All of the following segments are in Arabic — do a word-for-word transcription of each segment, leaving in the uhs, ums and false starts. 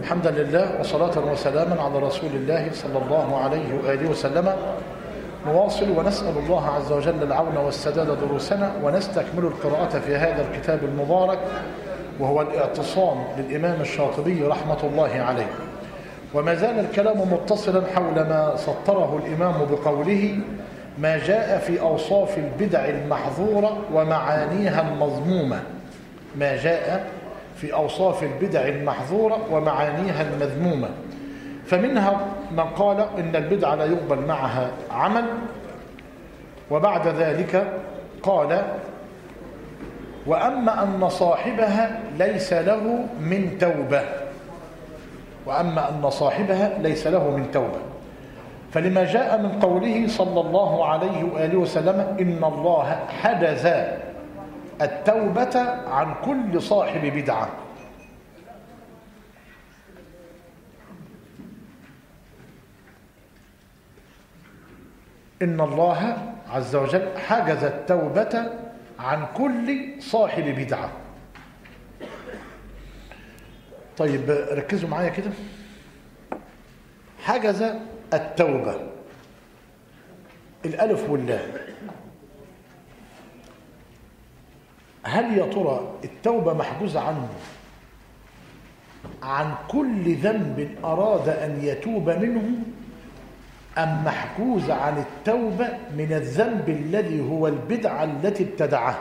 الحمد لله وصلاة وسلاما على رسول الله صلى الله عليه وآله وسلم. نواصل ونسأل الله عز وجل العون والسداد دروسنا، ونستكمل القراءة في هذا الكتاب المبارك وهو الاعتصام للإمام الشاطبي رحمة الله عليه. وما زال الكلام متصلا حول ما سطره الإمام بقوله: ما جاء في أوصاف البدع المحظورة ومعانيها المذمومة. ما جاء في أوصاف البدع المحظورة ومعانيها المذمومة، فمنها من قال إن البدع لا يقبل معها عمل، وبعد ذلك قال: وأما أن صاحبها ليس له من توبة. وأما أن صاحبها ليس له من توبة، فلما جاء من قوله صلى الله عليه وآله وسلم: إن الله حجز التوبة عن كل صاحب بدعة. إن الله عز وجل حجز التوبة عن كل صاحب بدعة. طيب ركزوا معايا كده. حجز التوبة، الألف واللام، هل يا ترى التوبة محجوزة عنه عن كل ذنب أراد أن يتوب منه، أم محجوزة عن التوبة من الذنب الذي هو البدعة التي ابتدعها؟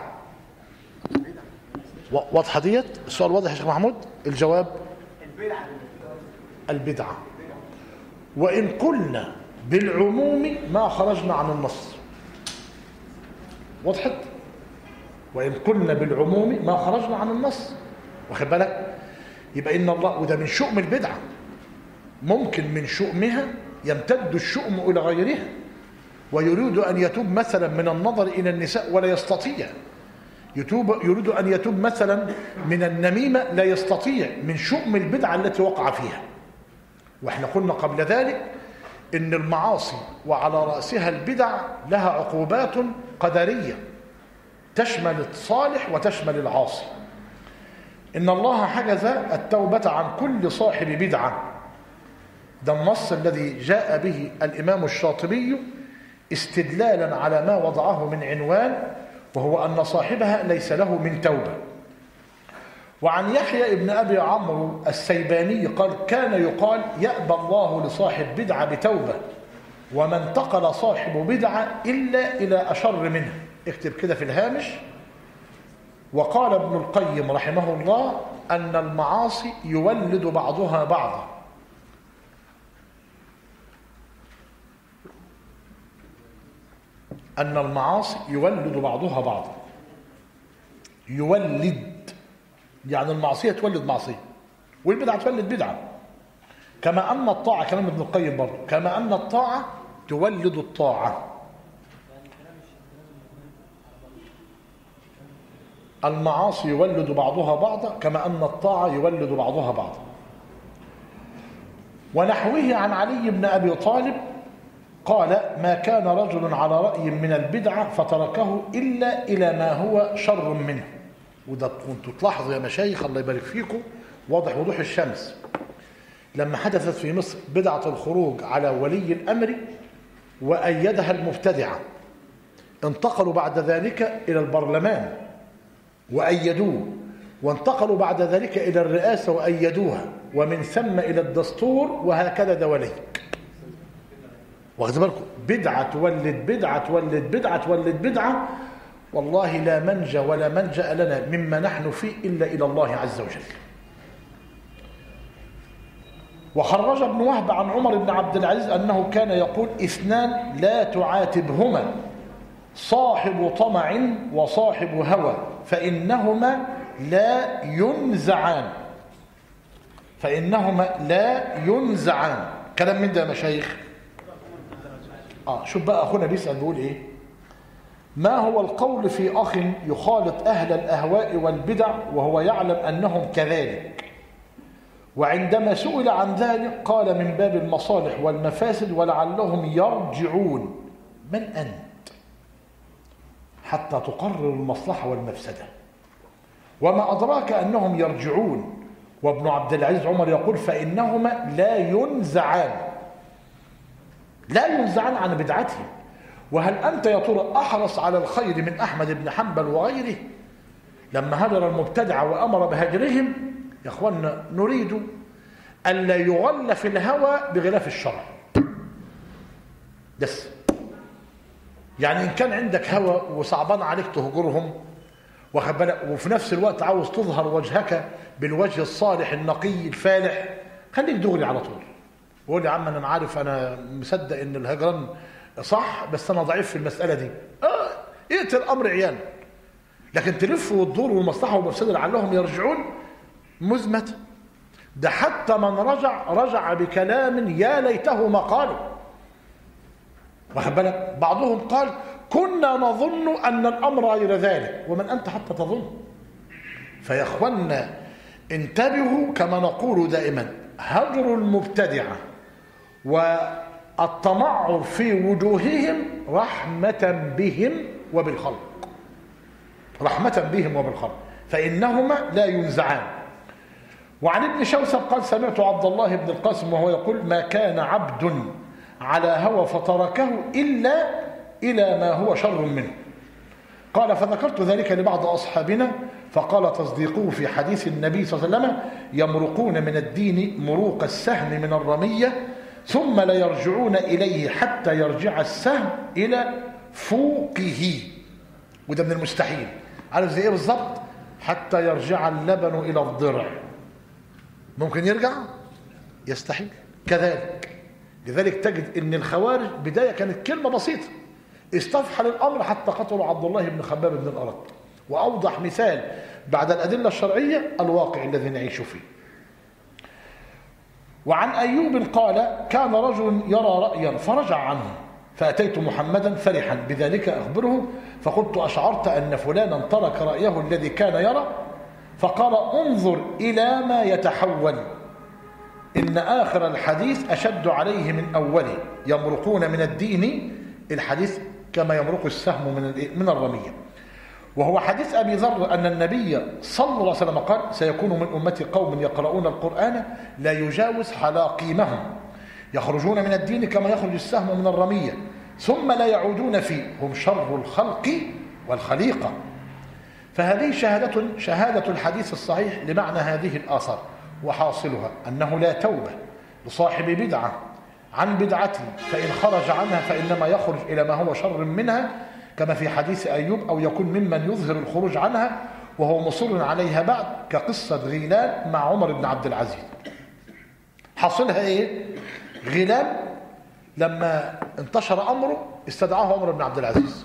واضحة ديت؟ السؤال واضح يا شيخ محمود؟ الجواب: البدعة. وإن قلنا بالعموم ما خرجنا عن النص. وضحت؟ وإن قلنا بالعموم ما خرجنا عن النص، واخد بالك؟ يبقى إن الله، وده من شؤم البدعة، ممكن من شؤمها يمتد الشؤم إلى غيرها، ويريد أن يتوب مثلا من النظر إلى النساء ولا يستطيع، يتوب يريد أن يتوب مثلا من النميمة لا يستطيع، من شؤم البدعة التي وقع فيها. واحنا قلنا قبل ذلك إن المعاصي وعلى رأسها البدع لها عقوبات قدرية تشمل الصالح وتشمل العاصي. إن الله حجز التوبة عن كل صاحب بدعة، ده النص الذي جاء به الإمام الشاطبي استدلالا على ما وضعه من عنوان، وهو أن صاحبها ليس له من توبة. وعن يحيى ابن أبي عمرو السيباني قال: كان يقال: يأبى الله لصاحب بدعة بتوبة، وما انتقل صاحب بدعة إلا إلى أشر منه. اكتب كده في الهامش. وقال ابن القيم رحمه الله: أن المعاصي يولد بعضها بعضا. أن المعاصي يولد بعضها بعضا. يولد يعني المعصية تولد معصية، والبدعة تولد بدعة. كما أن الطاعة، كلام ابن القيم برضه، كما أن الطاعة تولد الطاعة. المعاصي يولد بعضها بعضا كما أن الطاعة يولد بعضها بعضا. ونحوه عن علي بن أبي طالب قال: ما كان رجل على رأي من البدعة فتركه إلا إلى ما هو شر منه. وده كنتوا تلاحظوا يا مشايخ الله يبارك فيكم، واضح وضوح الشمس، لما حدثت في مصر بدعة الخروج على ولي الأمر وأيدها المبتدعة، انتقلوا بعد ذلك إلى البرلمان وأيدوه، وانتقلوا بعد ذلك إلى الرئاسة وأيدوها، ومن ثم إلى الدستور، وهكذا دواليك. واخد بالكم؟ بدعة تولد بدعة تولد بدعة تولد بدعة. والله لا منجى ولا ملجأ لنا مما نحن فيه إلا إلى الله عز وجل. وخرج ابن وهب عن عمر بن عبد العزيز أنه كان يقول: اثنان لا تعاتبهما، صاحب طمع وصاحب هوى، فإنهما لا ينزعان. فإنهما لا ينزعان. كلام من ده يا مشايخ؟ آه شوف بقى أخونا بيسأل بيقول إيه: ما هو القول في أخ يخالط أهل الأهواء والبدع وهو يعلم أنهم كذلك؟ وعندما سئل عن ذلك قال: من باب المصالح والمفاسد ولعلهم يرجعون. من أنت حتى تقرر المصلحة والمفسدة؟ وما أدراك أنهم يرجعون؟ وابن عبد العزيز عمر يقول فإنهما لا ينزعان لا ينزعان عن بدعته. وهل أنت يا ترى أحرص على الخير من أحمد بن حنبل وغيره لما هجر المبتدعة وأمر بهجرهم؟ يا أخوانا نريد ألا يغل في الهوى بغلاف الشرع بس. يعني إن كان عندك هوى وصعبان عليك تهجرهم واخد بالك، وفي نفس الوقت عاوز تظهر وجهك بالوجه الصالح النقي الفالح، خليك دغري على طول وقول يا عم انا عارف انا مصدق ان الهجران صح بس انا ضعيف في المساله دي. اه ائت الامر عيان، لكن تلف وتدور والمصلحه والمفسده لعلهم يرجعون مزمت. ده حتى من رجع رجع بكلام يا ليته ما قالوا، واخد بالك. بعضهم قال كنا نظن ان الامر غير ذلك، ومن انت حتى تظن؟ فيا اخوانا انتبهوا كما نقول دائما، هجر المبتدعه والتمعر في وجوههم رحمه بهم وبالخلق، رحمه بهم وبالخلق، فانهما لا ينزعان. وعن ابن شوسب قال سمعت عبد الله بن القاسم وهو يقول ما كان عبد على هوى فتركه إلا إلى ما هو شر منه. قال فذكرت ذلك لبعض أصحابنا فقال تصديقه في حديث النبي صلى الله عليه وسلم يمرقون من الدين مروق السهم من الرمية ثم لا يرجعون إليه حتى يرجع السهم إلى فوقه. وده من المستحيل. عارف زي إيه بالظبط؟ حتى يرجع اللبن إلى الضرع. ممكن يرجع؟ يستحيل. كذلك لذلك تجد ان الخوارج بدايه كانت كلمه بسيطه استفحل الامر حتى قتلوا عبد الله بن خباب بن الارت. واوضح مثال بعد الادله الشرعيه الواقع الذي نعيش فيه. وعن ايوب قال كان رجل يرى رايا فرجع عنه فاتيت محمدا فرحا بذلك اخبره فقلت اشعرت ان فلانا ترك رايه الذي كان يرى؟ فقال انظر الى ما يتحول إن آخر الحديث أشد عليه من أوله يمرقون من الدين الحديث كما يمرق السهم من من الرمية. وهو حديث أبي ذر أن النبي صلى الله عليه وسلم قال سيكون من أمتي قوم يقرؤون القرآن لا يجاوز حلاقيمهم يخرجون من الدين كما يخرج السهم من الرمية ثم لا يعودون فيه هم شر الخلق والخليقة. فهذه شهادة شهادة الحديث الصحيح لمعنى هذه الآثار. وحاصلها أنه لا توبة لصاحب بدعة عن بدعته فإن خرج عنها فإنما يخرج إلى ما هو شر منها كما في حديث أيوب أو يكون ممن يظهر الخروج عنها وهو مصر عليها بعد كقصة غيلان مع عمر بن عبد العزيز. حاصلها إيه؟ غيلان لما انتشر أمره استدعاه عمر بن عبد العزيز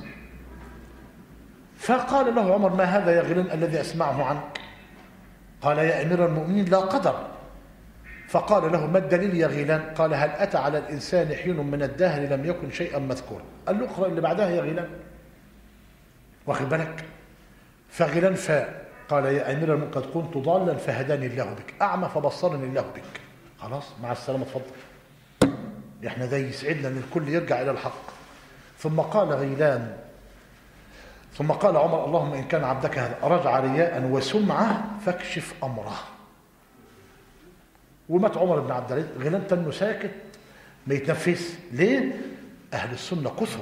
فقال له عمر ما هذا يا غيلان الذي أسمعه عنك؟ قال يا أمير المؤمنين لا قدر. فقال له ما الدليل يا غيلان؟ قال هل أتى على الإنسان حين من الدهر لم يكن شيئا مذكورا. قال له اقرأ اللي بعدها يا غيلان، واخد بالك؟ فغيلان فاء قال يا أمير المؤمنين قد كنت ضالا فهداني الله بك أعمى فبصرني الله بك. خلاص مع السلامة اتفضل. احنا ده يسعدنا ان الكل يرجع إلى الحق. ثم قال غيلان ثم قال عمر اللهم إن كان عبدك هذا رجع رياء وسمعة فاكشف أمره. ومات عمر بن عبد العزيز. غيلان تنه ساكت ما يتنفس. ليه؟ أهل السنة كثر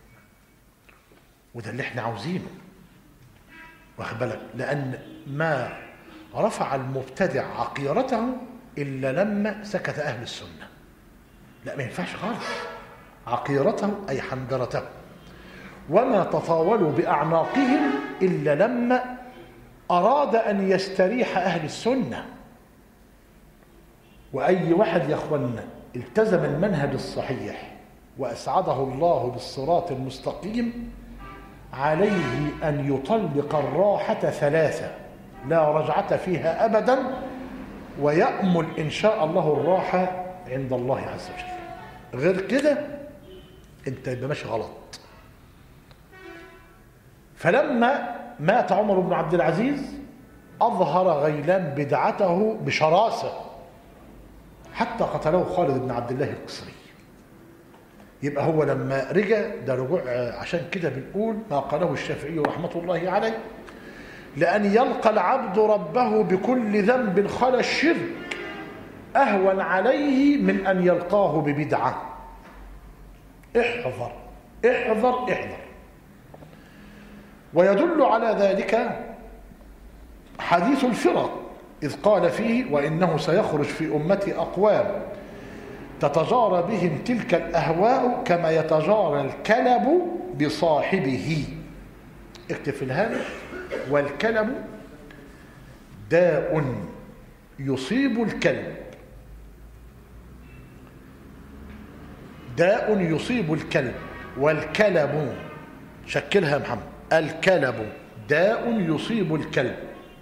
وده اللي احنا عاوزينه، واخد بالك؟ لأن ما رفع المبتدع عقيرته إلا لما سكت أهل السنة. لا ما ينفعش خالص. عقيرته أي حنجرته. وما تطاولوا بأعناقهم إلا لما أراد أن يستريح أهل السنة. وأي واحد يا أخوانا التزم المنهج الصحيح وأسعده الله بالصراط المستقيم عليه أن يطلق الراحة ثلاثة لا رجعة فيها أبدا ويأمل إن شاء الله الراحة عند الله عز وجل. غير كده أنت يبقى ماشي غلط. فلما مات عمر بن عبد العزيز أظهر غيلان بدعته بشراسة حتى قتله خالد بن عبد الله القسري. يبقى هو لما رجع ده رجوع. عشان كده بنقول ما قاله الشافعي رحمة الله عليه لأن يلقى العبد ربه بكل ذنب خلا الشرك أهون عليه من أن يلقاه ببدعة. احذر احذر احذر. ويدل على ذلك حديث الفرق إذ قال فيه: وإنه سيخرج في أمتي أقوام تتجارى بهم تلك الأهواء كما يتجارى الكلب بصاحبه. اكتب في الهامش: والكلب داء يصيب الكلب، داء يصيب الكلب. والكلب، شكلها محمد، الكلب داء يصيب الكلب،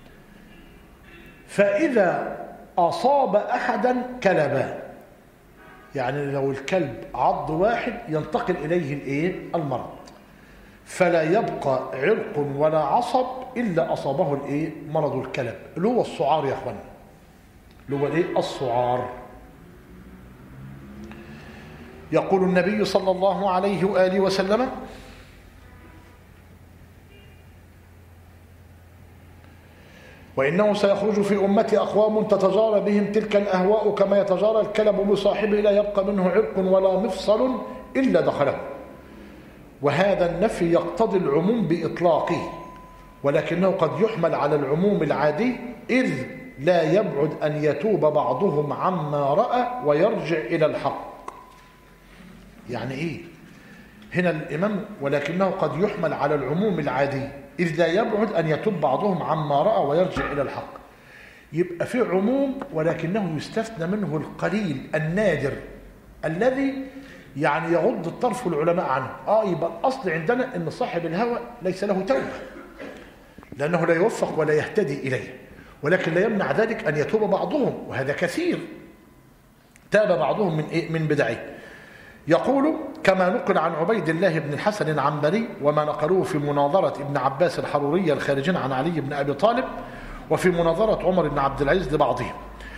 فإذا أصاب أحدا كلبا، يعني لو الكلب عض واحد ينتقل إليه الإيه؟ المرض، فلا يبقى عرق ولا عصب إلا أصابه الإيه؟ مرض الكلب، اللي هو السعار يا أخوانا، اللي هو الإيه؟ السعار. يقول النبي صلى الله عليه وآله وسلم: وإنه سيخرج في أمتي أقوام تتجارى بهم تلك الأهواء كما يتجارى الكلب بصاحبه لا يبقى منه عرق ولا مفصل إلا دخله. وهذا النفي يقتضي العموم بإطلاقه، ولكنه قد يحمل على العموم العادي، إذ لا يبعد أن يتوب بعضهم عما رأى ويرجع إلى الحق. يعني إيه هنا الإمام؟ ولكنه قد يحمل على العموم العادي إذ لا يبعد أن يتوب بعضهم عما رأى ويرجع إلى الحق. يبقى في عموم ولكنه يستثنى منه القليل النادر الذي يعني يغض الطرف العلماء عنه. آه يبقى الأصل عندنا أن صاحب الهوى ليس له توبة، لأنه لا يوفق ولا يهتدي إليه، ولكن لا يمنع ذلك أن يتوب بعضهم، وهذا كثير. تاب بعضهم من إيه؟ من بدعه. يقول: كما نقل عن عبيد الله بن الحسن العنبري وما نقلوه في مناظرة ابن عباس الحرورية الخارجين عن علي بن أبي طالب، وفي مناظرة عمر بن عبد العزيز لبعضهم.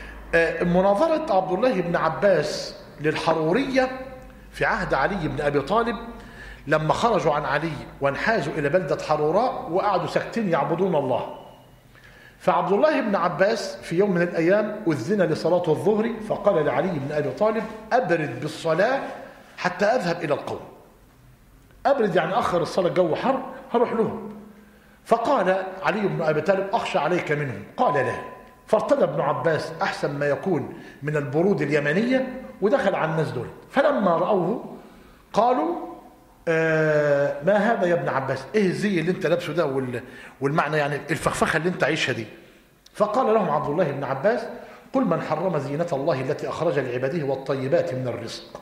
مناظرة عبد الله بن عباس للحرورية في عهد علي بن أبي طالب لما خرجوا عن علي وانحازوا إلى بلدة حروراء وقعدوا ساكتين يعبدون الله. فعبد الله بن عباس في يوم من الأيام أذن لصلاة الظهر، فقال لعلي بن أبي طالب: أبرد بالصلاة حتى أذهب إلى القوم. أبرد يعني أخر الصلاة، الجو حر هروح لهم. فقال علي بن أبي طالب: أخشى عليك منهم. قال: لا. فارتدى ابن عباس أحسن ما يكون من البرود اليمنية ودخل على الناس دول. فلما رأوه قالوا: آه ما هذا يا ابن عباس؟ ايه الزي اللي انت لابسه ده والمعنى يعني الفخفخه اللي انت عايشها دي؟ فقال لهم عبد الله بن عباس: قل من حرم زينة الله التي أخرج لعباده والطيبات من الرزق.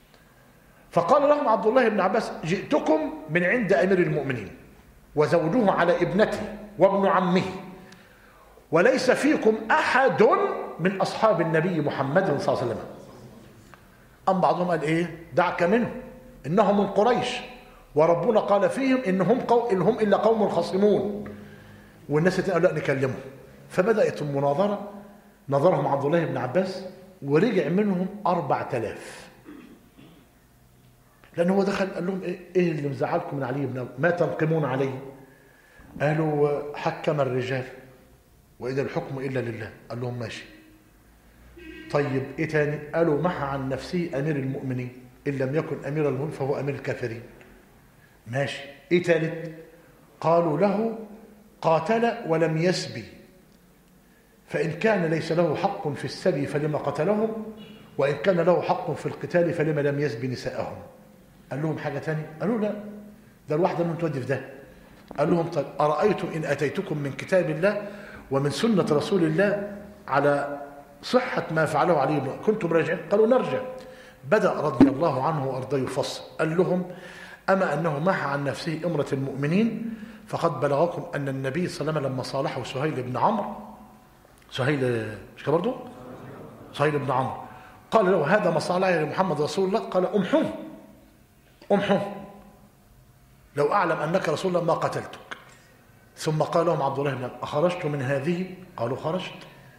فقال لهم عبد الله بن عباس: جئتكم من عند أمير المؤمنين وزوجه على ابنته وابن عمه، وليس فيكم أحد من أصحاب النبي محمد صلى الله عليه وسلم. أم بعضهم قال: إيه دعك منه، إنهم من قريش وربنا قال فيهم إنهم قو... إنهم إلا قوم خصمون. والناس قالوا: لا نكلمهم. فبدأت المناظرة، نظرهم عبد الله بن عباس ورجع منهم أربعة آلاف، لأن هو دخل قال لهم: إيه, إيه اللي مزعلكم من علي بن ما تنقمون عليه؟ قالوا: حكم الرجال وإذا الحكم إلا لله. قال لهم: ماشي. طيب إيه تاني؟ قالوا: محى عن نفسه أمير المؤمنين، إن لم يكن أمير المؤمنين فهو أمير الكافرين. ماشي. إيه ثالث؟ قالوا له: قاتل ولم يسبي، فإن كان ليس له حق في السبي فلما قتلهم، وإن كان له حق في القتال فلما لم يسبي نساءهم. قال لهم حاجة تانية؟ قالوا: لا، ده الواحدة من تودي في ده. قال لهم: طيب أرأيتم إن أتيتكم من كتاب الله ومن سنة رسول الله على صحة ما فعله علي بن كنتم راجعين؟ قالوا: نرجع. بدأ رضي الله عنه وأرضاه يفصل، قال لهم: أما أنه محى عن نفسه أمرة المؤمنين فقد بلغكم أن النبي صلى الله عليه وسلم لما صالحه سهيل بن عمرو، سهيل مش كده برضه؟ سهيل بن عمرو، قال له: هذا ما صالح لمحمد رسول الله. قال: أمحوه أمحوه، لو أعلم أنك رسول الله ما قتلتك. ثم قال لهم عبد الله بن عمرو: أخرجت من هذه؟ قالوا: خرجت.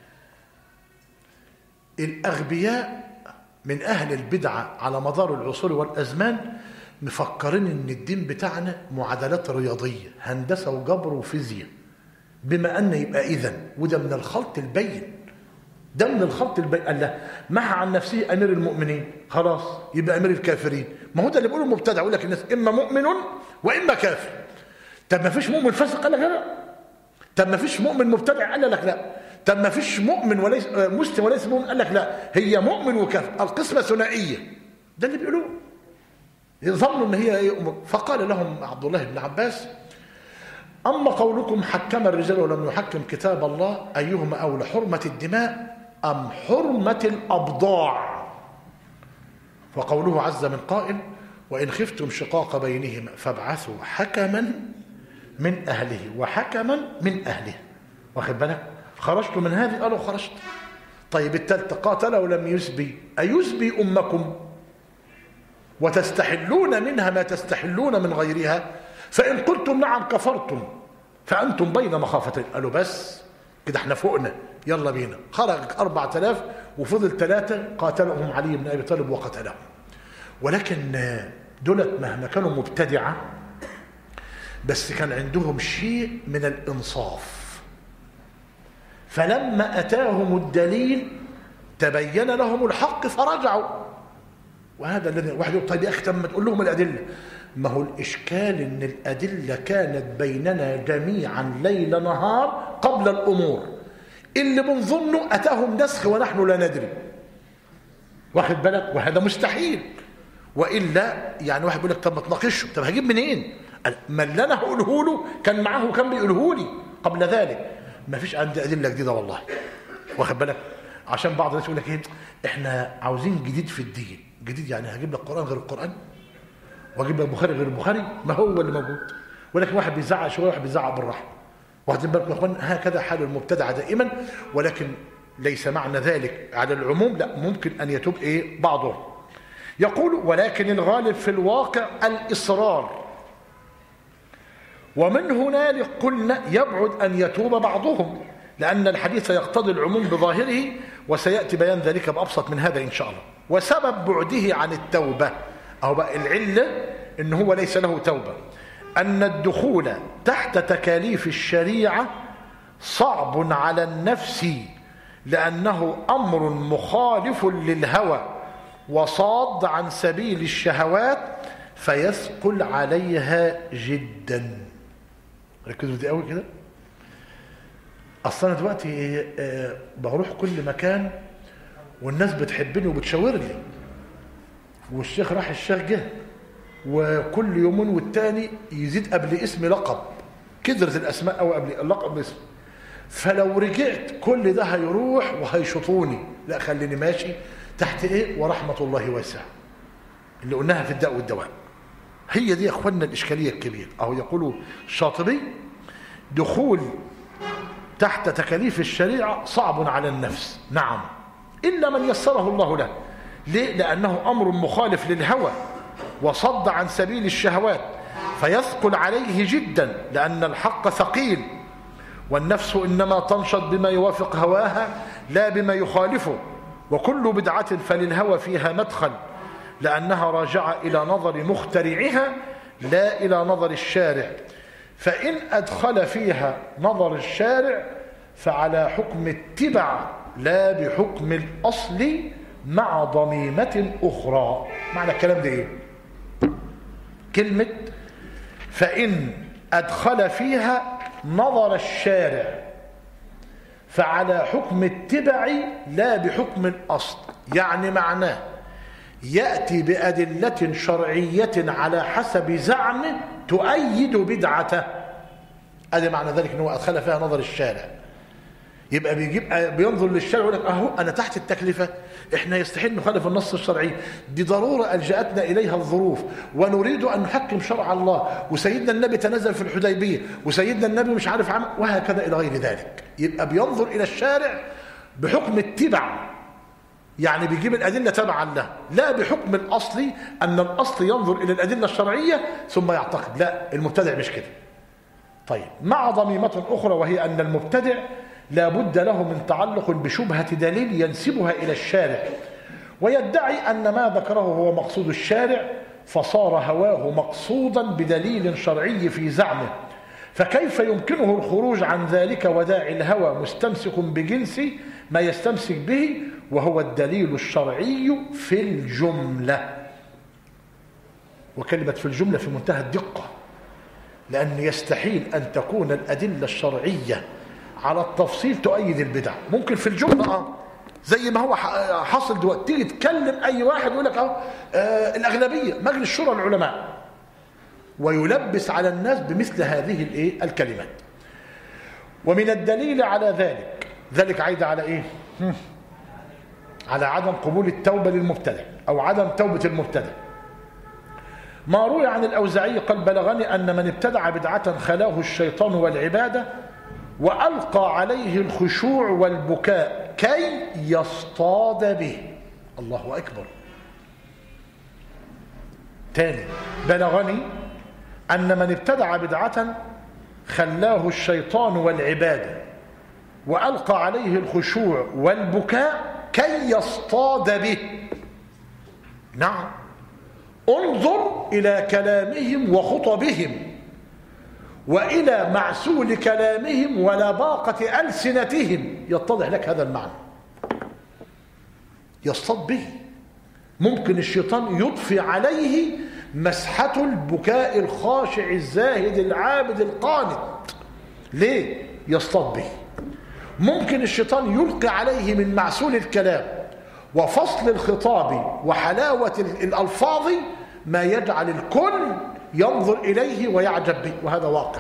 الأغبياء من أهل البدعة على مدار العصور والأزمان مفكرين إن الدين بتاعنا معادلات رياضية، هندسة وجبر وفيزياء. بما أن يبقى إذن، وده من الخلط البين، ده من الخلط البين. قال له محى عن نفسه أمير المؤمنين، خلاص يبقى أمير الكافرين. ما هو ده اللي بيقوله المبتدع، يقول لك الناس إما مؤمن وإما كافر. طب ما فيش مؤمن فاسق؟ قال لك لا. طب ما فيش مؤمن مبتدع؟ قال لك لا. طب ما فيش مؤمن وليس مسلم وليس مؤمن؟ قال لك لا، هي مؤمن وكافر، القسمة ثنائية. ده اللي بيقولوه، يظنوا ان هي ايه. فقال لهم عبد الله بن عباس: اما قولكم حكم الرجال ولم يحكم كتاب الله، ايهما اولى، حرمة الدماء ام حرمة الابضاع؟ وقوله عز من قائل: وان خفتم شقاق بينهما فابعثوا حكما من اهله وحكما من اهله. واخد بالك؟ خرجت من هذه؟ قالوا خرجت. طيب الثالثه: قاتل ولم يسبي، ايسبي امكم وتستحلون منها ما تستحلون من غيرها؟ فإن قلتم نعم كفرتم فأنتم بين مخافتين. قالوا بس كده احنا فوقنا، يلا بينا. خرج أربعة آلاف وفضل ثلاثة، قاتلهم علي بن أبي طالب وقتلهم. ولكن دولت مهما كانوا مبتدعة بس كان عندهم شيء من الإنصاف، فلما أتاهم الدليل تبين لهم الحق فرجعوا. وهذا الذي واحد يقول: طيب يا أخي ما تقول لهم الأدلة. ما هو الإشكال إن الأدلة كانت بيننا جميعا ليل نهار قبل الأمور، اللي بنظنه أتاهم نسخ ونحن لا ندري. واخد بالك؟ وهذا مستحيل. وإلا يعني واحد يقول لك: طب ما تناقشه. طب هجيب منين؟ ما اللي أنا هقوله له كان معاه وكان بيقوله لي قبل ذلك. ما فيش عندي أدلة جديدة والله. واخد بالك؟ عشان بعض الناس يقول لك: ايه احنا عاوزين جديد في الدين. جديد يعني هجيب لك قرآن غير القرآن، واجيب لك بخاري غير البخاري؟ ما هو اللي موجود. ولكن واحد بيزعق شويه وواحد بيزعق بالرحمه. واخدين بالكم يا اخوان؟ هكذا حال المبتدع دائما. ولكن ليس معنى ذلك على العموم، لا، ممكن ان يتوب ايه بعضهم. يقول: ولكن الغالب في الواقع الاصرار، ومن هنالك قلنا يبعد ان يتوب بعضهم، لان الحديث يقتضي العموم بظاهره، وسياتي بيان ذلك بابسط من هذا ان شاء الله. وسبب بعده عن التوبه، أو بقى العلة إن هو ليس له توبة، أن الدخول تحت تكاليف الشريعة صعب على النفس، لأنه أمر مخالف للهوى وصاد عن سبيل الشهوات، فيثقل عليها جدا. ركزوا دي قوي كده. أصلا دلوقتي بروح كل مكان والناس بتحبني وبتشاور لي، والشيخ راح الشيخ جه، وكل يومين والتاني يزيد قبل اسمي لقب، كثرة الاسماء او قبل اللقب اسم. فلو رجعت كل ده هيروح وهيشطوني. لا، خليني ماشي تحت ايه؟ ورحمة الله واسعة، اللي قلناها في الداء والدواء. هي دي يا اخوانا الاشكالية الكبيرة. اهو يقولوا الشاطبي: دخول تحت تكاليف الشريعة صعب على النفس، نعم، إلا من يسره الله له. ليه؟ لأنه أمر مخالف للهوى وصد عن سبيل الشهوات، فيثقل عليه جدا، لأن الحق ثقيل، والنفس إنما تنشط بما يوافق هواها لا بما يخالفه. وكل بدعة فللهوى فيها مدخل، لأنها راجعة إلى نظر مخترعها لا إلى نظر الشارع. فإن أدخل فيها نظر الشارع فعلى حكم اتباع لا بحكم الأصل مع ضميمة أخرى. معنى الكلام ده إيه؟ كلمة فإن أدخل فيها نظر الشارع فعلى حكم اتباع لا بحكم الأصل، يعني معناه يأتي بأدلة شرعية على حسب زعمه تؤيد بدعته. هذا معنى ذلك أنه أدخل فيها نظر الشارع. يبقى بيجيب بينظر للشارع ويقول لك: اهو انا تحت التكلفه، احنا يستحيل نخالف النص الشرعي، دي ضروره الجاتنا اليها الظروف، ونريد ان نحكم شرع الله، وسيدنا النبي تنزل في الحديبيه، وسيدنا النبي مش عارف عمل، وهكذا الى غير ذلك. يبقى بينظر الى الشارع بحكم اتباع، يعني بيجيب الادله تبعا له، لا بحكم الاصل ان الاصل ينظر الى الادله الشرعيه ثم يعتقد. لا، المبتدع مش كده. طيب، مع ضميمه اخرى، وهي ان المبتدع لا بد له من تعلق بشبهة دليل ينسبها إلى الشارع، ويدعي أن ما ذكره هو مقصود الشارع، فصار هواه مقصودا بدليل شرعي في زعمه، فكيف يمكنه الخروج عن ذلك وداعي الهوى مستمسك بجنس ما يستمسك به وهو الدليل الشرعي في الجملة. وكلمة في الجملة في منتهى الدقة، لأن يستحيل أن تكون الأدلة الشرعية على التفصيل تؤيد البدع. ممكن في الجملة آه زي ما هو حصل دلوقتي، تيجي تكلم أي واحد يقول لك أهو آه الأغلبية مجلس شورى العلماء، ويلبس على الناس بمثل هذه الايه الكلمات. ومن الدليل على ذلك، ذلك عايد على ايه؟ على عدم قبول التوبة للمبتدع أو عدم توبة المبتدع. ما روي عن الأوزاعي قال بلغني أن من ابتدع بدعة خلاه الشيطان والعبادة وألقى عليه الخشوع والبكاء كي يصطاد به. الله أكبر. تاني، بلغني أن من ابتدع بدعة خلاه الشيطان والعبادة وألقى عليه الخشوع والبكاء كي يصطاد به. نعم، انظر إلى كلامهم وخطبهم وإلى معسول كلامهم ولباقة ألسنتهم يتضح لك هذا المعنى. يصطاد به، ممكن الشيطان يضفي عليه مسحة البكاء الخاشع الزاهد العابد القانت. ليه؟ يصطاد به. ممكن الشيطان يلقي عليه من معسول الكلام وفصل الخطاب وحلاوة الألفاظ ما يجعل الكل ينظر إليه ويعجب به، وهذا واقع.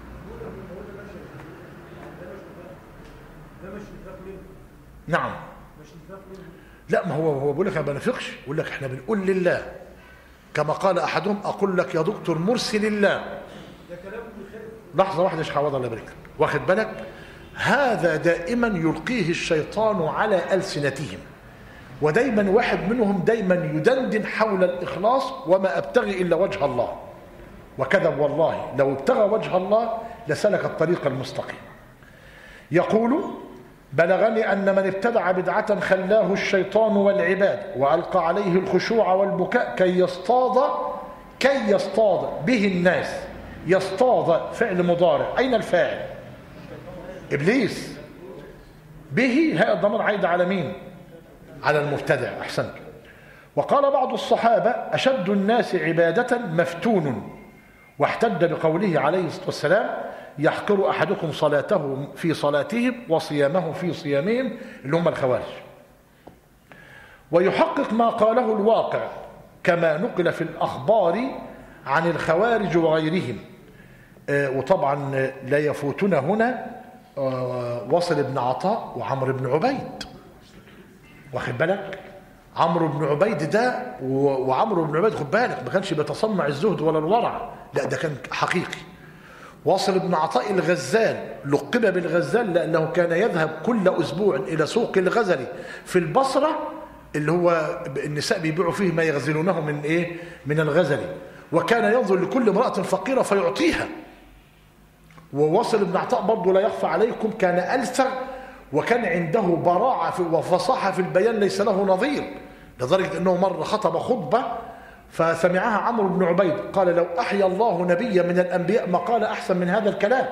نعم. لا، ما هو هو بيقول لك ما بنفقش، يقول لك احنا بنقول لله كما قال احدهم اقول لك يا دكتور مرسي لله. لحظه واحده يا شيخ عوض الله يبارك، واخد بالك؟ هذا دائما يلقيه الشيطان على ألسنتهم، ودايما واحد منهم دايما يدندن حول الإخلاص وما أبتغي إلا وجه الله، وكذب والله لو ابتغى وجه الله لسلك الطريق المستقيم. يقول بلغني أن من ابتدع بدعة خلاه الشيطان والعباد وألقى عليه الخشوع والبكاء كي يصطاد كي يصطاد به الناس. يصطاد فعل مضارع، أين الفاعل؟ إبليس. به هاء الضمير عايد على مين؟ على المبتدع. أحسنت. وقال بعض الصحابة أشد الناس عبادة مفتون، واحتج بقوله عليه الصلاة والسلام يحقر أحدكم صلاته في صلاتهم وصيامه في صيامهم، اللي هم الخوارج. ويحقق ما قاله الواقع كما نقل في الأخبار عن الخوارج وغيرهم. وطبعا لا يفوتنا هنا وصل بن عطاء وعمرو بن عبيد، واخد بالك؟ عمرو بن عبيد ده وعمرو بن عبيد خد بالك ما كانش بيتصنع الزهد ولا الورع، لا ده كان حقيقي. واصل بن عطاء الغزال لقب بالغزال لأنه كان يذهب كل أسبوع إلى سوق الغزل في البصرة، اللي هو النساء بيبيعوا فيه ما يغزلونه من إيه؟ من الغزل، وكان ينظر لكل امرأة فقيرة فيعطيها. وواصل بن عطاء برضه لا يخفى عليكم كان ألسع، وكان عنده براعة وفصاحة في البيان ليس له نظير، لدرجة أنه مرة خطب خطبة فسمعها عمرو بن عبيد قال لو أحيا الله نبيا من الأنبياء ما قال أحسن من هذا الكلام.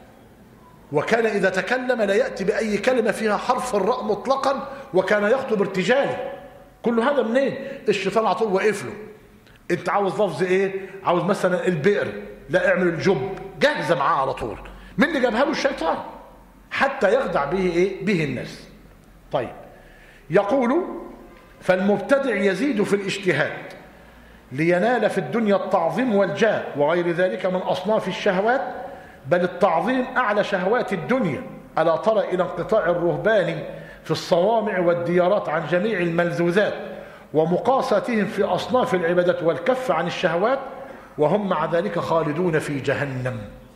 وكان إذا تكلم لا يأتي بأي كلمة فيها حرف الراء مطلقا، وكان يخطب ارتجالي. كل هذا منين؟ الشيطان على طول واقف له. أنت عاوز لفظ إيه؟ عاوز مثلا البئر، لا اعمل الجب، جاهزة معاه على طول. من اللي جابها له؟ الشيطان، حتى يخدع به إيه؟ به الناس. طيب، يقول فالمبتدع يزيد في الاجتهاد لينال في الدنيا التعظيم والجاه وغير ذلك من أصناف الشهوات، بل التعظيم أعلى شهوات الدنيا. ألا ترى إلى انقطاع الرهبان في الصوامع والديارات عن جميع الملذوذات ومقاستهم في أصناف العبادات والكف عن الشهوات، وهم مع ذلك خالدون في جهنم.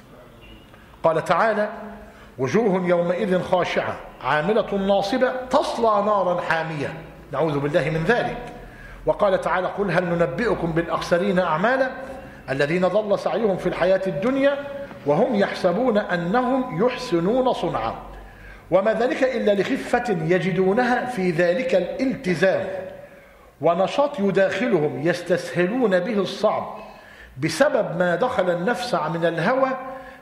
قال تعالى وجوه يومئذ خاشعة عاملة ناصبة تصلى نارا حامية، نعوذ بالله من ذلك. وقال تعالى قل هل ننبئكم بالأخسرين أعمالا الذين ضل سعيهم في الحياة الدنيا وهم يحسبون أنهم يحسنون صنعا، وما ذلك إلا لخفة يجدونها في ذلك الالتزام ونشاط يداخلهم يستسهلون به الصعب بسبب ما دخل النفس من الهوى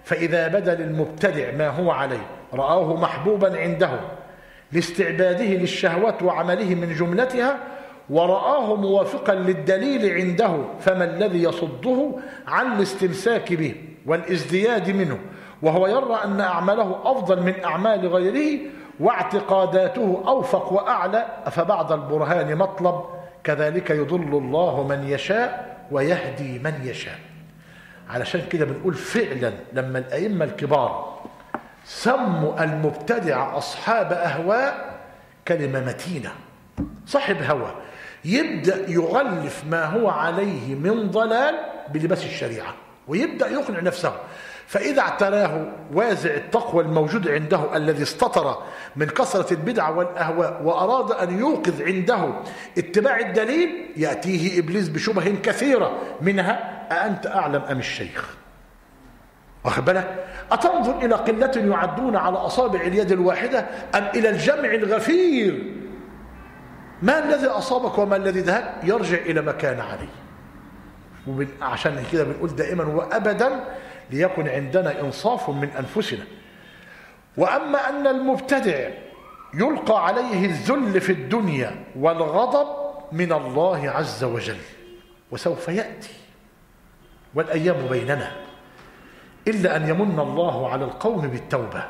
فإذا بدا للمبتدع ما هو عليه رآه محبوبا عنده لاستعباده للشهوات وعمله من جملتها، ورآه موافقا للدليل عنده، فما الذي يصده عن الاستمساك به والازدياد منه، وهو يرى أن أعماله أفضل من أعمال غيره واعتقاداته أوفق وأعلى، فبعد البرهان مطلب، كذلك يضل الله من يشاء ويهدي من يشاء. علشان كده بنقول فعلا لما الأئمة الكبار سموا المبتدع أصحاب أهواء كلمة متينة. صاحب هوى يبدأ يغلف ما هو عليه من ضلال بلباس الشريعة ويبدأ يقنع نفسه، فإذا اعتراه وازع التقوى الموجود عنده الذي استطر من كثرة البدع والأهواء وأراد أن يوقظ عنده اتباع الدليل، يأتيه إبليس بشبه كثيرة، منها أأنت أعلم أم الشيخ؟ واخد بالك؟ أتنظر إلى قلة يعدون على أصابع اليد الواحدة أم إلى الجمع الغفير؟ ما الذي أصابك وما الذي ذهب؟ يرجع إلى ما كان عليه. عشان كده بنقول دائما وأبدا ليكن عندنا إنصاف من أنفسنا. وأما أن المبتدع يلقى عليه الذل في الدنيا والغضب من الله عز وجل، وسوف يأتي والأيام بيننا، إلا أن يمن الله على القوم بالتوبة.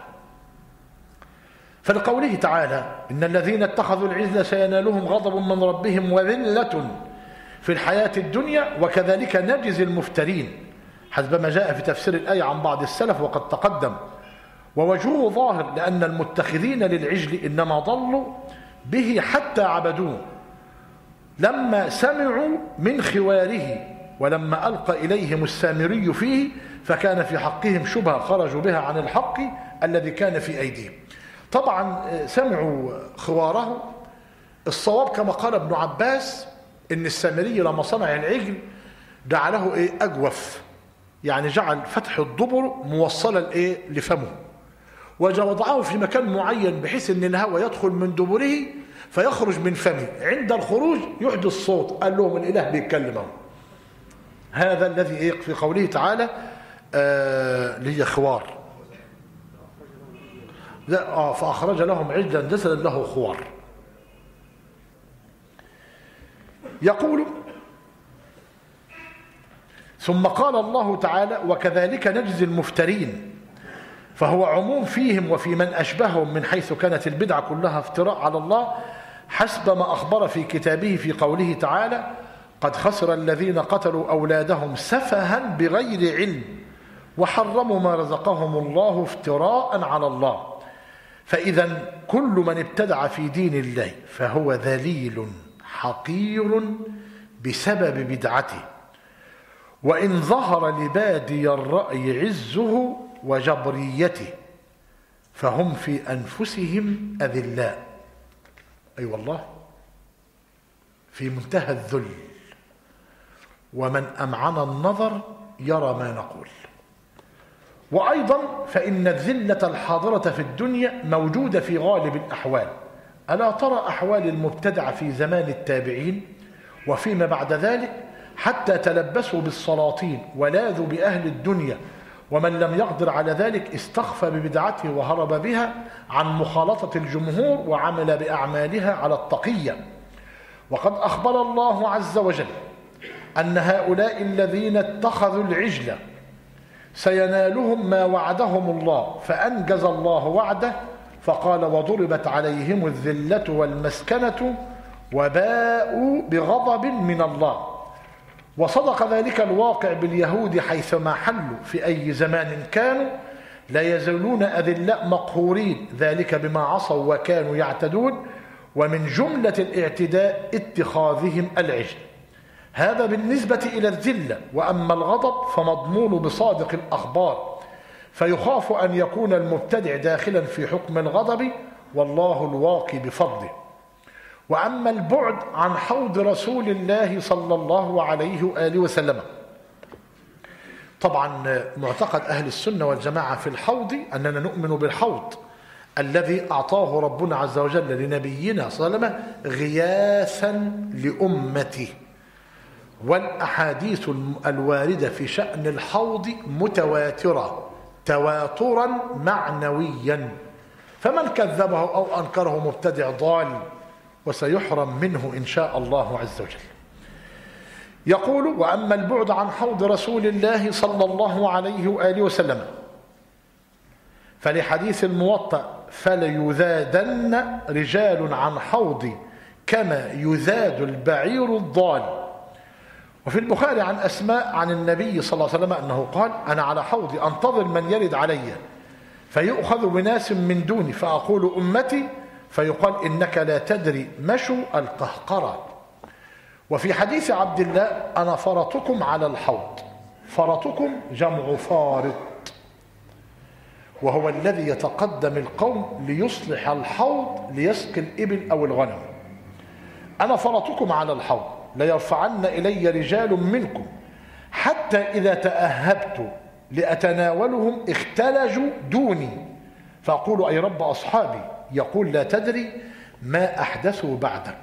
فلقوله تعالى إن الذين اتخذوا العجل سينالهم غضب من ربهم وذلة في الحياة الدنيا وكذلك نجزي المفترين، حسب ما جاء في تفسير الآية عن بعض السلف وقد تقدم. ووجهه ظاهر، لأن المتخذين للعجل إنما ضلوا به حتى عبدوه لما سمعوا من خواره، ولما ألقى إليهم السامري فيه فكان في حقهم شبهة خرجوا بها عن الحق الذي كان في أيديهم. طبعا سمعوا خواره. الصواب كما قال ابن عباس إن السامري لما صنع العجل جعله إيه أجوف، يعني جعل فتح الدبر موصلا لإيه لفمه، ووضعه في مكان معين بحيث ان الهواء يدخل من دبره فيخرج من فمه، عند الخروج يحدث صوت. قال لهم الاله بيتكلم اهو. هذا الذي ايه في قوله تعالى آه لي خوار لا آه فاخرج لهم عجلا جسدا له خوار. يقول ثم قال الله تعالى وكذلك نجزي المفترين، فهو عموم فيهم وفي من أشبههم من حيث كانت البدعة كلها افتراء على الله، حسب ما أخبر في كتابه في قوله تعالى قد خسر الذين قتلوا أولادهم سفها بغير علم وحرموا ما رزقهم الله افتراء على الله. فإذا كل من ابتدع في دين الله فهو ذليل حقير بسبب بدعته، وإن ظهر لبادي الرأي عزه وجبريته فهم في أنفسهم أذلاء. أي أيوة والله في منتهى الذل، ومن أمعن النظر يرى ما نقول. وأيضا فإن الذلة الحاضرة في الدنيا موجودة في غالب الأحوال. ألا ترى أحوال المبتدع في زمان التابعين وفيما بعد ذلك، حتى تلبسوا بالسلاطين ولاذوا بأهل الدنيا، ومن لم يقدر على ذلك استخفى ببدعته وهرب بها عن مخالطة الجمهور وعمل بأعمالها على التقية. وقد أخبر الله عز وجل أن هؤلاء الذين اتخذوا العجل سينالهم ما وعدهم الله، فأنجز الله وعده فقال وضربت عليهم الذلة والمسكنة وباءوا بغضب من الله. وصدق ذلك الواقع باليهود حيثما حلوا في أي زمان كانوا لا يزالون أذلاء مقهورين، ذلك بما عصوا وكانوا يعتدون، ومن جملة الاعتداء اتخاذهم العجل. هذا بالنسبة إلى الذلة. وأما الغضب فمضمون بصادق الأخبار، فيخاف أن يكون المبتدع داخلا في حكم الغضب، والله الواقي بفضله. وأما البعد عن حوض رسول الله صلى الله عليه وآله وسلم، طبعا معتقد أهل السنة والجماعة في الحوض أننا نؤمن بالحوض الذي أعطاه ربنا عز وجل لنبينا صلى الله عليه وسلم غياثا لأمته. والأحاديث الواردة في شأن الحوض متواترة تواترا معنويا، فمن كذبه أو أنكره مبتدع ضال وسيحرم منه إن شاء الله عز وجل. يقول: وأما البعد عن حوض رسول الله صلى الله عليه وآله وسلم فلحديث الموطأ: فليذادن رجال عن حوضي كما يذاد البعير الضال. وفي البخاري عن أسماء عن النبي صلى الله عليه وسلم أنه قال: أنا على حوضي أنتظر من يرد علي فيؤخذ بناس من دوني فأقول أمتي، فيقال: إنك لا تدري مشوا القهقرة. وفي حديث عبد الله: أنا فرطكم على الحوض. فرطكم جمع فارط، وهو الذي يتقدم القوم ليصلح الحوض ليسقي الإبل أو الغنم. أنا فرطكم على الحوض ليرفعن إلي رجال منكم حتى إذا تأهبت لأتناولهم اختلجوا دوني فأقول: أي رب أصحابي، يقول: لا تدري ما أحدثوا بعدك.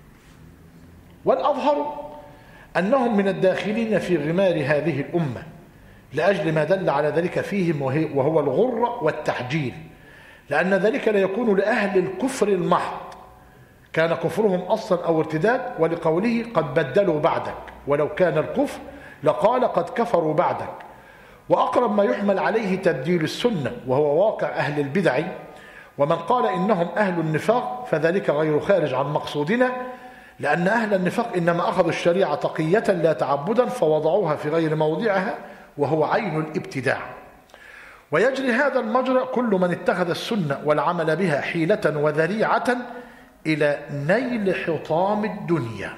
والأظهر أنهم من الداخلين في غمار هذه الأمة لأجل ما دل على ذلك فيهم وهو الغرة والتحجيل، لأن ذلك لا يكون لأهل الكفر المحض كان كفرهم أصلا أو ارتداد، ولقوله: قد بدلوا بعدك، ولو كان الكفر لقال قد كفروا بعدك. وأقرب ما يحمل عليه تبديل السنة وهو واقع أهل البدع، ومن قال إنهم أهل النفاق فذلك غير خارج عن مقصودنا، لأن أهل النفاق إنما أخذوا الشريعة تقية لا تعبدا فوضعوها في غير موضعها، وهو عين الابتداع. ويجري هذا المجرى كل من اتخذ السنة والعمل بها حيلة وذريعة إلى نيل حطام الدنيا.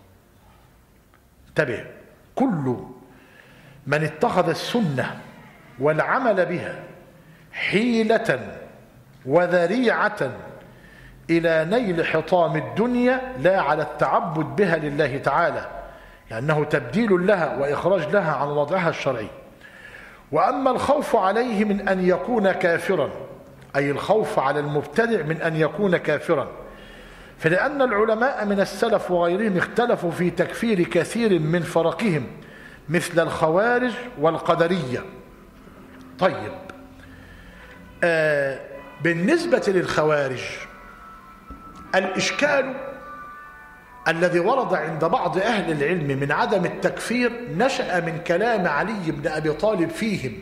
انتبه: كل من اتخذ السنة والعمل بها حيلة وذريعة إلى نيل حطام الدنيا لا على التعبد بها لله تعالى، لأنه تبديل لها وإخراج لها عن وضعها الشرعي. وأما الخوف عليه من أن يكون كافرا، أي الخوف على المبتدع من أن يكون كافرا، فلأن العلماء من السلف وغيرهم اختلفوا في تكفير كثير من فرقهم مثل الخوارج والقدرية. طيب، آه بالنسبة للخوارج الإشكال الذي ورد عند بعض أهل العلم من عدم التكفير نشأ من كلام علي بن أبي طالب فيهم،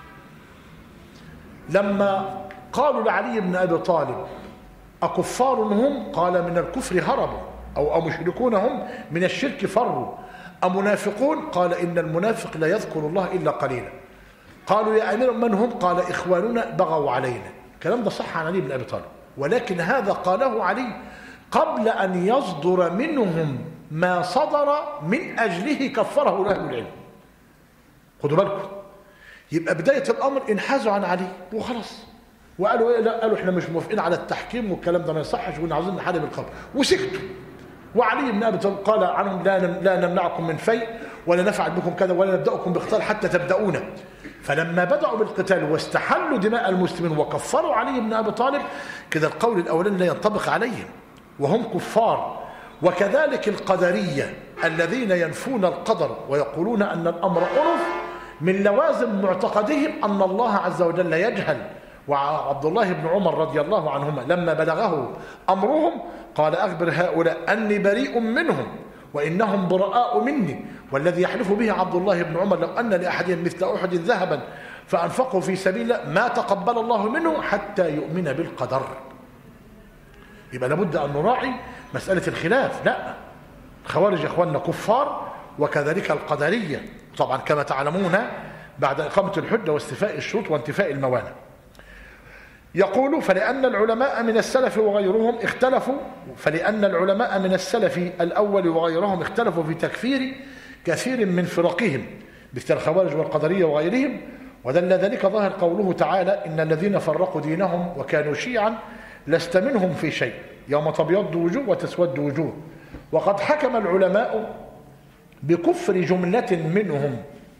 لما قالوا لعلي بن أبي طالب: أكفار هم؟ قال: من الكفر هربوا، أو أمشركون هم؟ من الشرك فروا. أمنافقون؟ قال: إن المنافق لا يذكر الله إلا قليلا. قالوا: يا أمير من هم؟ قال: إخواننا بغوا علينا. الكلام ده صح عن علي بن أبي طالب، ولكن هذا قاله علي قبل أن يصدر منهم ما صدر من أجله كفره أهل العلم. خدوا بالكم، يبقى بداية الأمر انحازوا عن علي وخلاص، وقالوا إيه؟ لا، قالوا إحنا مش موافقين على التحكيم والكلام ده ما يصحش وإن عاوزين نحارب القبر، وسكتوا. وعلي بن أبي طالب قال عنهم: لا لا نمنعكم من فيء ولا نفعل بكم كذا ولا نبدأكم بقتال حتى تبدأونا. فلما بدأوا بالقتال واستحلوا دماء المسلمين وكفروا علي بن أبي طالب، كده القول الأولاني لا ينطبق عليهم وهم كفار. وكذلك القدرية الذين ينفون القدر ويقولون أن الأمر أنف، من لوازم معتقدهم أن الله عز وجل يجهل. وعبد الله بن عمر رضي الله عنهما لما بلغه أمرهم قال: أخبر هؤلاء أني بريء منهم وإنهم براء مني، والذي يحلف به عبد الله بن عمر: لو أن لأحدهم مثل أحد ذهبا فأنفقه في سبيل الله ما تقبل الله منه حتى يؤمن بالقدر. يبقى لابد أن نراعي مسألة الخلاف. لا، الخوارج يا إخواننا كفار، وكذلك القدرية طبعا كما تعلمون بعد إقامة الحجة واستيفاء الشروط وانتفاء الموانع. يقول: فلأن العلماء من السلف وغيرهم اختلفوا فلأن العلماء من السلف الأول وغيرهم اختلفوا في تكفير كثير من فرقهم مثل الخوارج والقدرية وغيرهم، ودل ذلك ظاهر قوله تعالى: إن الذين فرقوا دينهم وكانوا شيعا لست منهم في شيء يوم تبيض وجوه وتسود وجوه. وقد حكم العلماء بكفر جملة منهم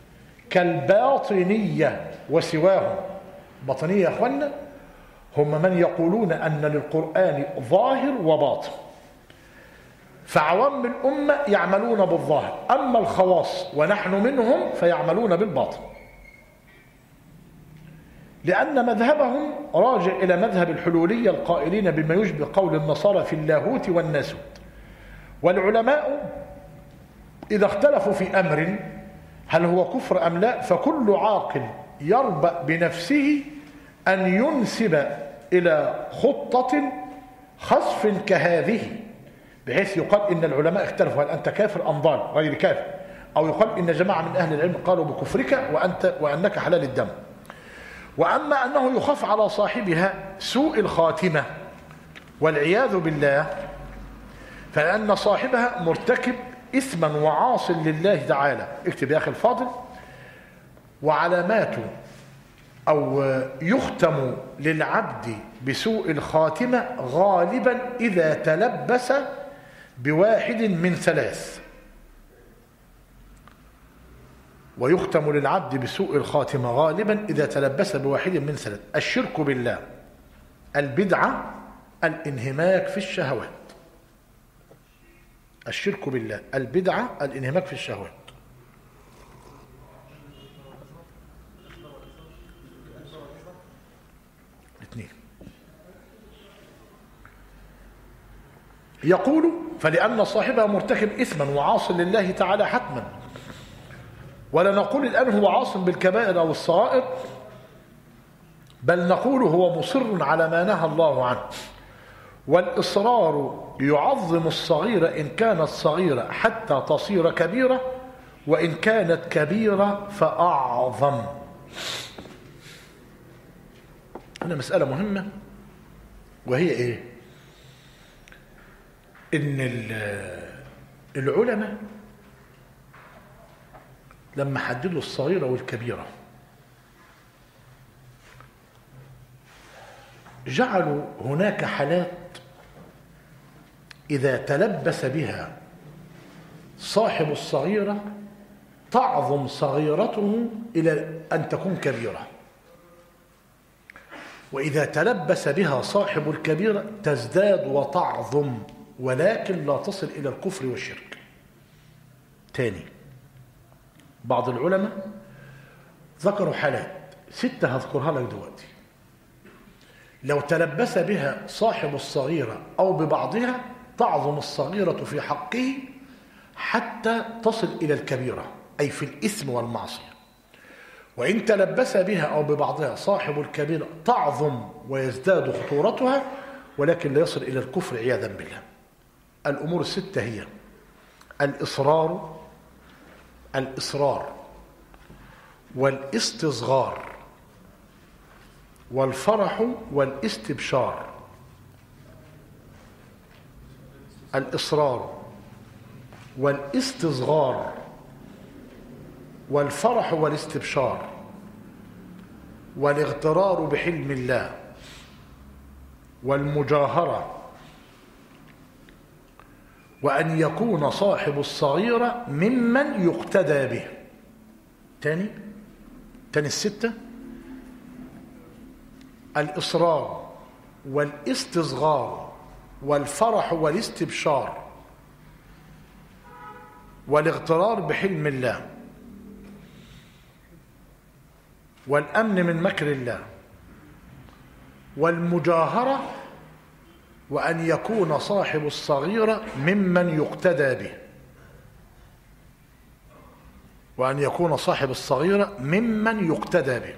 كالباطنية وسواهم. باطنية يا أخوانا هم من يقولون أن للقرآن ظاهر وباطن، فعوام الأمة يعملون بالظاهر، أما الخواص ونحن منهم فيعملون بالباطن. لأن مذهبهم راجع إلى مذهب الحلولية القائلين بما يشبه قول النصارى في اللاهوت والناسوت. والعلماء إذا اختلفوا في أمر هل هو كفر أم لا، فكل عاقل يربأ بنفسه أن ينسب إلى خطة خسف كهذه، بحيث يقال إن العلماء اختلفوا هل أنت كافر أم ضال غير كافر، أو يقال إن جماعة من أهل العلم قالوا بكفرك وأنت وأنك حلال الدم. وأما أنه يخاف على صاحبها سوء الخاتمة والعياذ بالله، فلأن صاحبها مرتكب إثما وعاص لله تعالى. اكتب يا أخي الفاضل: وعلامات أو يختم للعبد بسوء الخاتمة غالبا إذا تلبس بواحد من ثلاث. ويختم للعبد بسوء الخاتمة غالبا إذا تلبس بواحد من ثلاث: الشرك بالله، البدعة، الانهماك في الشهوات. الشرك بالله، البدعة، الانهماك في الشهوات. الاثنين. يقول: فلأن صاحبها مرتكب إثما وعاص لله تعالى حتما، ولا نقول الآن هو عاص بالكبائر أو الصغائر، بل نقول هو مصر على ما نهى الله عنه. والإصرار يعظم الصغيرة إن كانت صغيرة حتى تصير كبيرة، وإن كانت كبيرة فأعظم. هنا مسألة مهمة، وهي إيه؟ إن العلماء لما حددوا الصغيرة والكبيرة جعلوا هناك حالات إذا تلبس بها صاحب الصغيرة تعظم صغيرته إلى أن تكون كبيرة، وإذا تلبس بها صاحب الكبيرة تزداد وتعظم، ولكن لا تصل إلى الكفر والشرك. تاني، بعض العلماء ذكروا حالات ستة هذكرها لك دلوقتي، لو تلبس بها صاحب الصغيرة أو ببعضها تعظم الصغيرة في حقه حتى تصل إلى الكبيرة، أي في الإثم والمعصية. وإن تلبس بها أو ببعضها صاحب الكبيرة تعظم ويزداد خطورتها، ولكن لا يصل إلى الكفر عياذا بالله. الأمور الستة هي الإصرار الإصرار والاستصغار والفرح والاستبشار. الإصرار والاستصغار والفرح والاستبشار والاغترار بحلم الله والمجاهرة، وأن يكون صاحب الصغيرة ممن يقتدى به. تاني تاني الستة: الإصرار والاستصغار والفرح والاستبشار والاغترار بحلم الله والأمن من مكر الله والمجاهرة، وأن يكون صاحب الصغيرة ممن يقتدى به. وأن يكون صاحب الصغيرة ممن يقتدى به.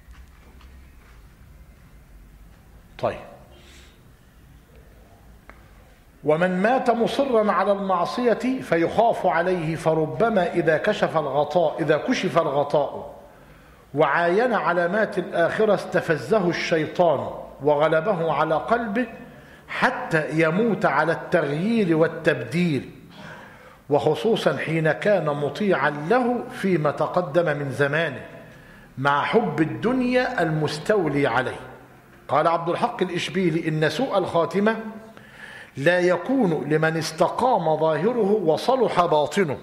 طيب، ومن مات مصرا على المعصية فيخاف عليه، فربما إذا كشف الغطاء إذا كشف الغطاء وعاين علامات الآخرة استفزه الشيطان وغلبه على قلبه حتى يموت على التغيير والتبديل، وخصوصا حين كان مطيعا له فيما تقدم من زمانه مع حب الدنيا المستولي عليه. قال عبد الحق الإشبيلي: إن سوء الخاتمة لا يكون لمن استقام ظاهره وصلح باطنه.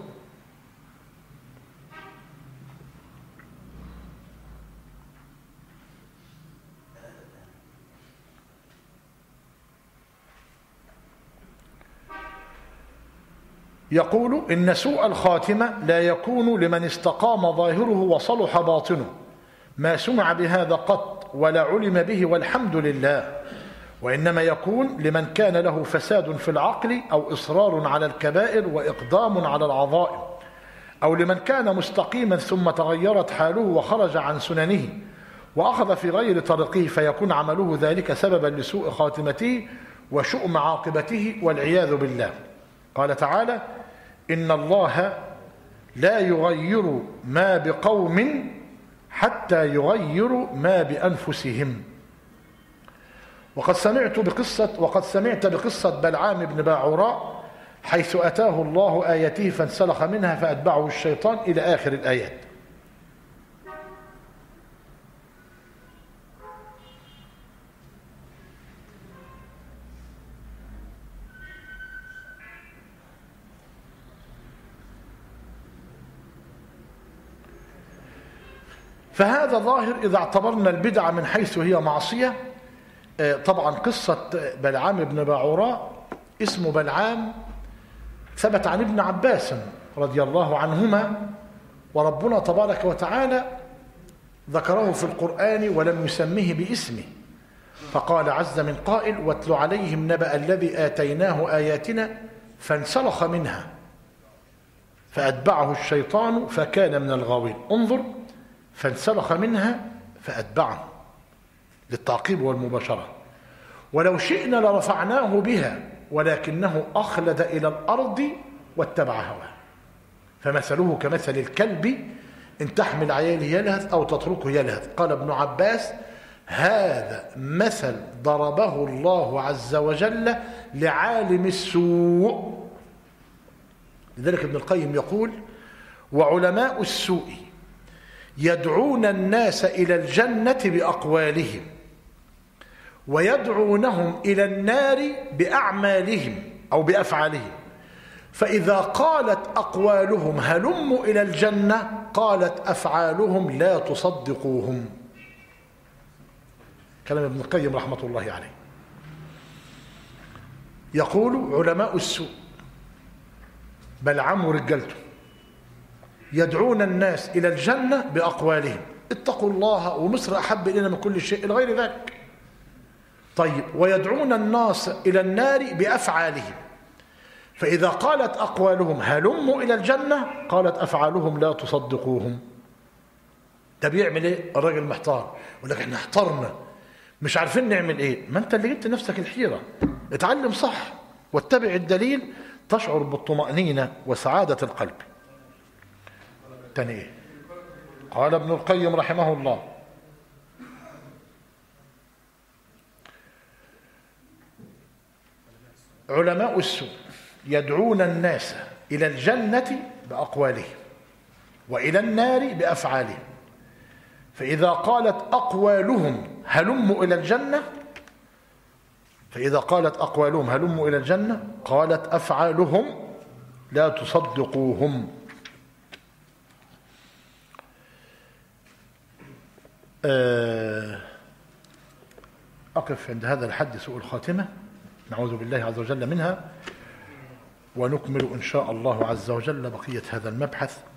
يقول: إن سوء الخاتمة لا يكون لمن استقام ظاهره وصلح باطنه. ما سمع بهذا قط ولا علم به والحمد لله، وإنما يكون لمن كان له فساد في العقل أو إصرار على الكبائر وإقدام على العظائم، أو لمن كان مستقيما ثم تغيرت حاله وخرج عن سننه وأخذ في غير طريقه فيكون عمله ذلك سببا لسوء خاتمته وشؤم عاقبته والعياذ بالله. قال تعالى: إن الله لا يغير ما بقوم حتى يغيروا ما بأنفسهم. وقد سمعت بقصة وقد سمعت بقصة بلعام بن باعوراء حيث أتاه الله آيته فانسلخ منها فأتبعه الشيطان إلى آخر الآيات. فهذا ظاهر إذا اعتبرنا البدعة من حيث هي معصية. طبعا قصة بلعام بن باعوراء اسمه بلعام ثبت عن ابن عباس رضي الله عنهما، وربنا تبارك وتعالى ذكره في القرآن ولم يسمه باسمه، فقال عز من قائل: واتل عليهم نبأ الذي آتيناه آياتنا فانسلخ منها فأتبعه الشيطان فكان من الغاوين. انظر، فانسلخ منها فأتبعه للتعقيب والمباشرة. ولو شئنا لرفعناه بها ولكنه أخلد إلى الأرض واتبع هواه فمثله كمثل الكلب إن تحمل عليه يلهث أو تتركه يلهث. قال ابن عباس: هذا مثل ضربه الله عز وجل لعالم السوء. لذلك ابن القيم يقول: وعلماء السوء يدعون الناس إلى الجنة بأقوالهم ويدعونهم إلى النار بأعمالهم أو بأفعالهم، فإذا قالت أقوالهم هلموا إلى الجنة قالت أفعالهم لا تصدقوهم. كلام ابن القيم رحمة الله عليه. يقول: علماء السوء بلعام ورجالته يدعون الناس إلى الجنة بأقوالهم، اتقوا الله ومصر أحب إلينا من كل شيء إلى غير ذلك. طيب، ويدعون الناس إلى النار بأفعالهم، فإذا قالت أقوالهم هلموا إلى الجنة قالت أفعالهم لا تصدقوهم. ده بيعمل إيه؟ الراجل محتار، يقول لك إحنا احترنا مش عارفين نعمل إيه. ما أنت اللي جبت نفسك الحيرة. اتعلم صح واتبع الدليل تشعر بالطمأنينة وسعادة القلب. تاني إيه؟ قال ابن القيم رحمه الله: علماء السوء يدعون الناس إلى الجنة بأقوالهم وإلى النار بأفعالهم، فإذا قالت أقوالهم هلموا إلى الجنة فإذا قالت أقوالهم هلموا إلى الجنة قالت أفعالهم لا تصدقوهم. أقف عند هذا الحد سوء الخاتمة، نعوذ بالله عز وجل منها، ونكمل إن شاء الله عز وجل بقية هذا المبحث